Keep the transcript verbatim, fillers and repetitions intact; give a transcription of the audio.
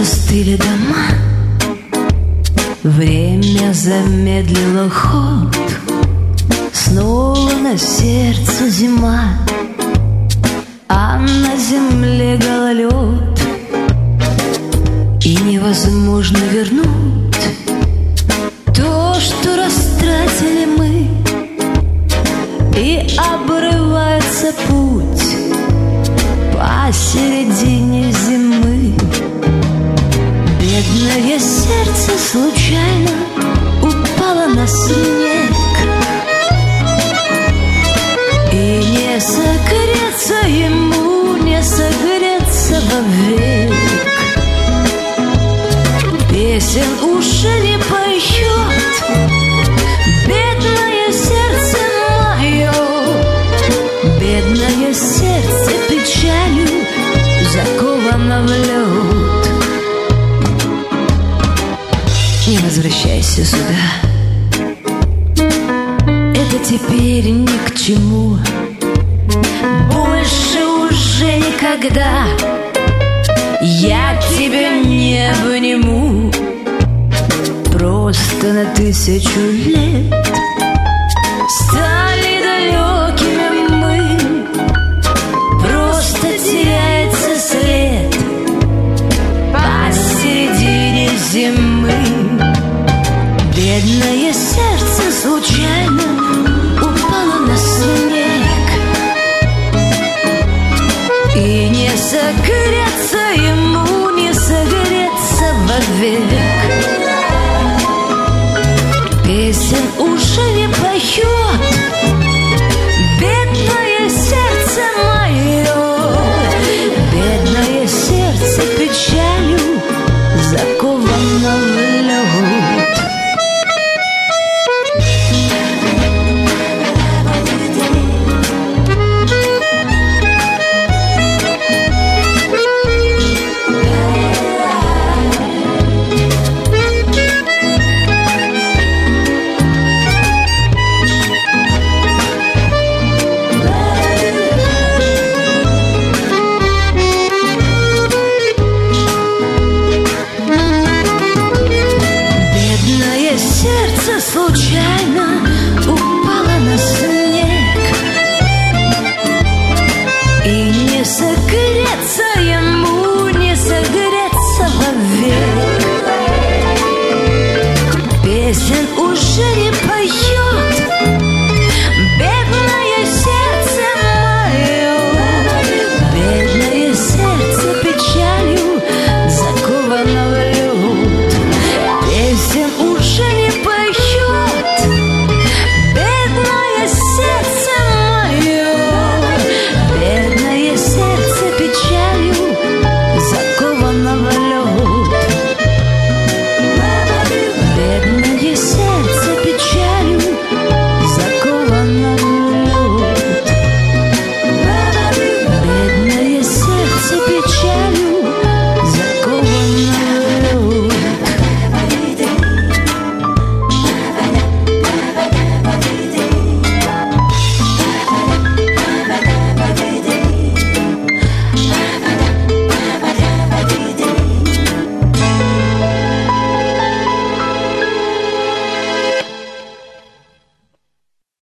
застыли дома, время замедлило ход, снова на сердце зима, а на земле гололед, и невозможно вернуть то, что растратили мы, и обрывается путь посередине зимы. Бедное сердце случайно упало на снег, и не согреться ему, не согреться вовек. Песен уже не поет бедное сердце мое, бедное сердце печалью заковано в лед. Не возвращайся сюда, это теперь ни к чему, больше уже никогда я тебя не обниму. Просто на тысячу лет